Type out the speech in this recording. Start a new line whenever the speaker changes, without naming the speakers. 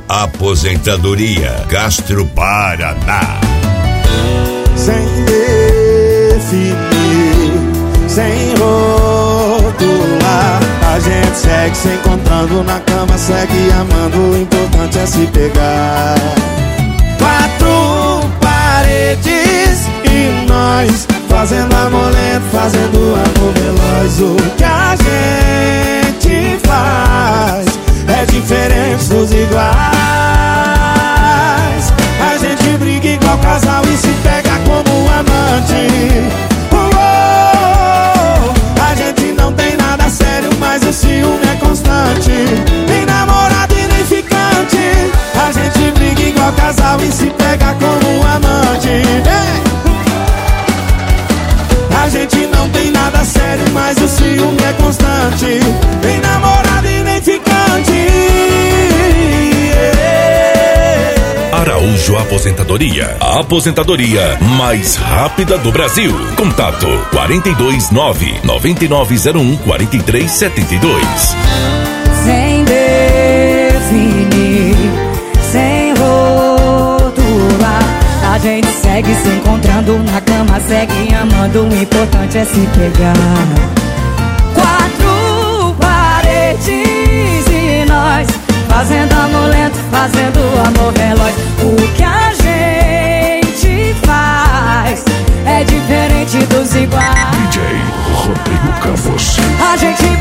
Aposentadoria Castro Paraná.
Sem definir, sem rotular, a gente segue se encontrando na cama, segue amando, o importante é se pegar. Quatro paredes e nós fazendo amor lento, fazendo amor veloz. O que a gente faz é diferente dos iguais. A gente briga igual casal e se pega como amante. A gente não tem nada sério, mas o ciúme é constante. Nem namorado e nem ficante. A gente briga igual casal e se pega como amante. A gente não tem nada sério, mas o ciúme é constante. Nem namorado e nem ficante.
Araújo Aposentadoria. A aposentadoria mais rápida do Brasil. Contato 429-9901-4372.
Sem definir, sem rotular, a gente segue se encontrando na cama, segue amando, o importante é se pegar. Quatro paredes e nós fazendo amor lento, fazendo amor veloz. O que a gente faz é diferente dos iguais.
DJ Rodrigo Campos.
A gente